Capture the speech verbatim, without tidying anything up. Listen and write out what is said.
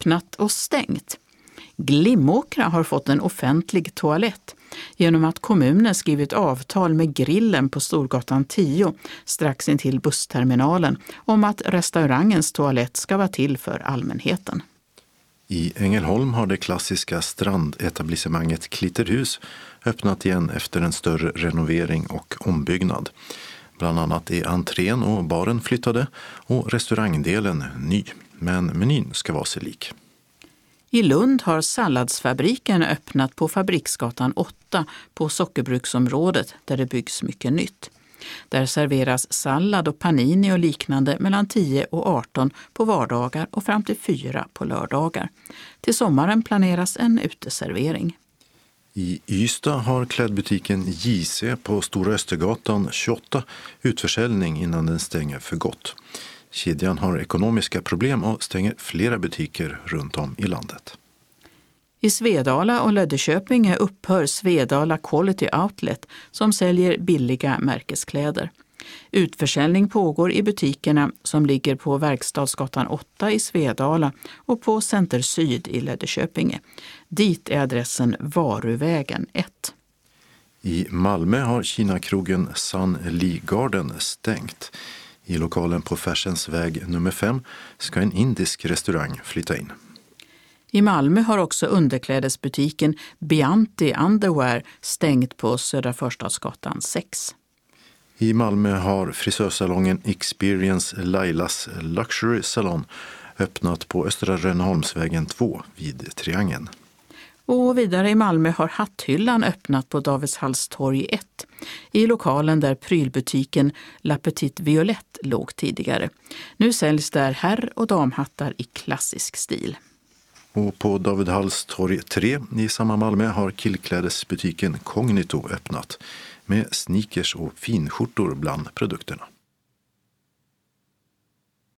öppnat och stängt. Glimåkra har fått en offentlig toalett genom att kommunen skrivit avtal med Grillen på Storgatan tio strax intill bussterminalen om att restaurangens toalett ska vara till för allmänheten. I Ängelholm har det klassiska strandetablissemanget Klitterhus öppnat igen efter en större renovering och ombyggnad. Bland annat är entrén och baren flyttade och restaurangdelen ny, men menyn ska vara sig lik. I Lund har salladsfabriken öppnat på Fabriksgatan åtta på sockerbruksområdet där det byggs mycket nytt. Där serveras sallad och panini och liknande mellan tio och arton på vardagar och fram till fyra på lördagar. Till sommaren planeras en uteservering. I Ystad har klädbutiken J C på Stora Östergatan tjugoåtta utförsäljning innan den stänger för gott. Kedjan har ekonomiska problem och stänger flera butiker runt om i landet. I Svedala och Löddeköping upphör Svedala Quality Outlet som säljer billiga märkeskläder. Utförsäljning pågår i butikerna som ligger på Verkstadsgatan åtta i Svedala och på Center Syd i Löddeköping. Dit är adressen Varuvägen ett. I Malmö har Kina-krogen Sun Lee Garden stängt. I lokalen på Färsensväg nummer fem ska en indisk restaurang flytta in. I Malmö har också underklädesbutiken Bianti Underwear stängt på Södra Förstadsgatan sex. I Malmö har frisörsalongen Experience Lailas Luxury Salon öppnat på Östra Rönneholmsvägen två vid Triangeln. Och vidare i Malmö har Hatthyllan öppnat på Davidshallstorg ett i lokalen där prylbutiken La Petite Violette låg tidigare. Nu säljs där herr- och damhattar i klassisk stil. Och på Davidshallstorg tre i samma Malmö har killklädesbutiken Cognito öppnat med sneakers och finskjortor bland produkterna.